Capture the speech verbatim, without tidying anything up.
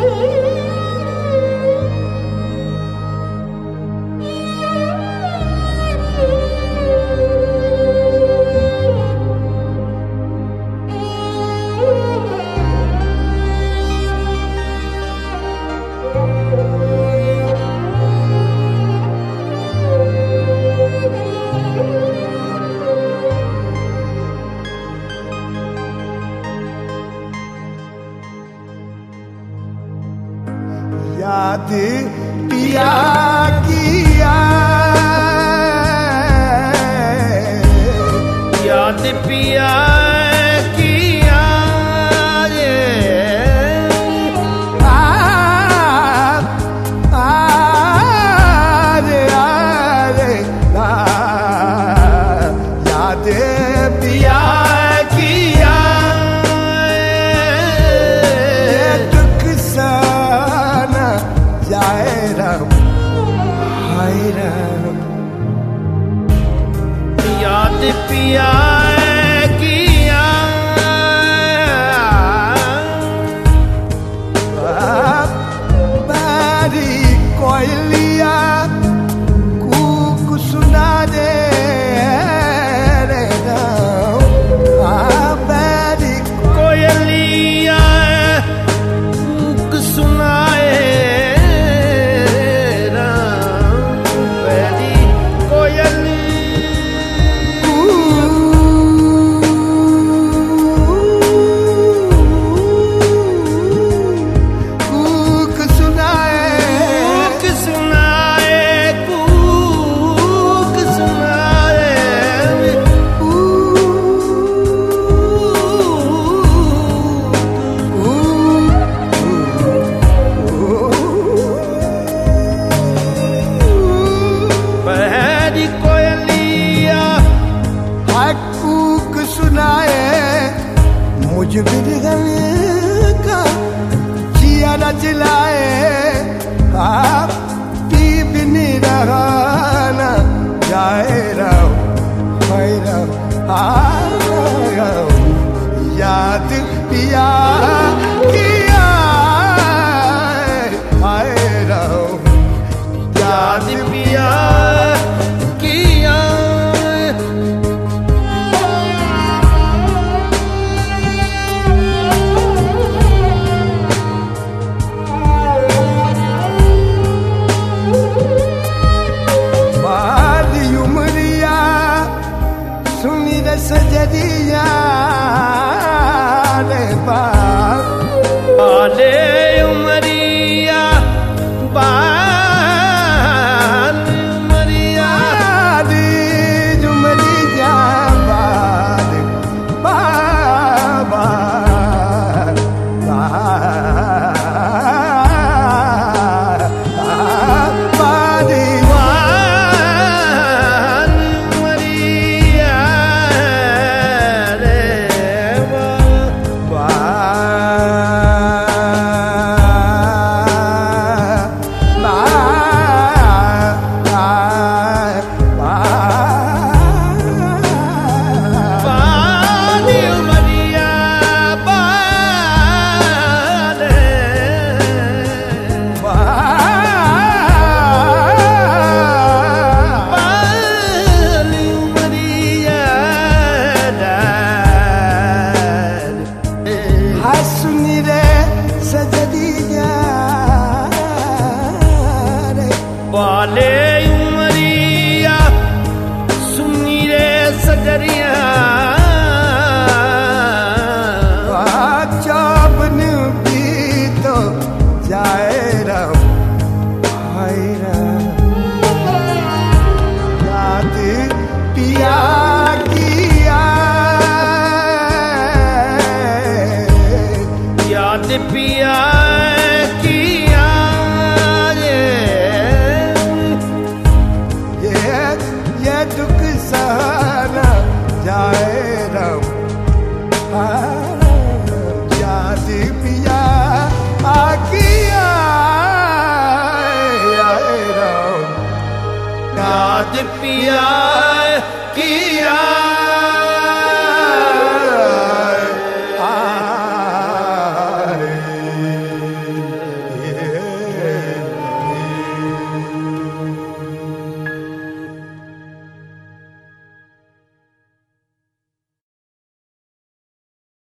याद पिया किया, याद पिया किया ये आ आ रे आ रे आ, याद पिया किया, ये दुख साना जाए राम हाय राम, याद पिया किया बारी कोयलिया कूक सुना दे रे राम, आ बारी कोयलिया कूक सुनाए राम, पहली कोयली कूक सुनाए कूक सुनाए कूक सुनाए पहली कोयलिया कूक सुनाए मुझ बिरगल का जिया न जलाए, आप पी भी नहीं रहा ना जाए राम हाय राम, आ राम, याद पिया किया हाय राम, याद पिया किया बाली उमरिया सुनी रे सजरिया रे बाप, बाले उमरिया बाल उमरिया बाली उमरिया बाल बाबा बाली बाल उमरिया रे बा बाली उमरिया बाल बाली उमरिया डाल सुनी रे सजरिया रे बाले उमरिया सुनी रे सजरिया चाबन भी तो जाए राम हाय राम, याद पिया किया, याद पिया किया ये ये ये दुख सहना जाए राम, याद पिया किया राम, याद पिया किया राम।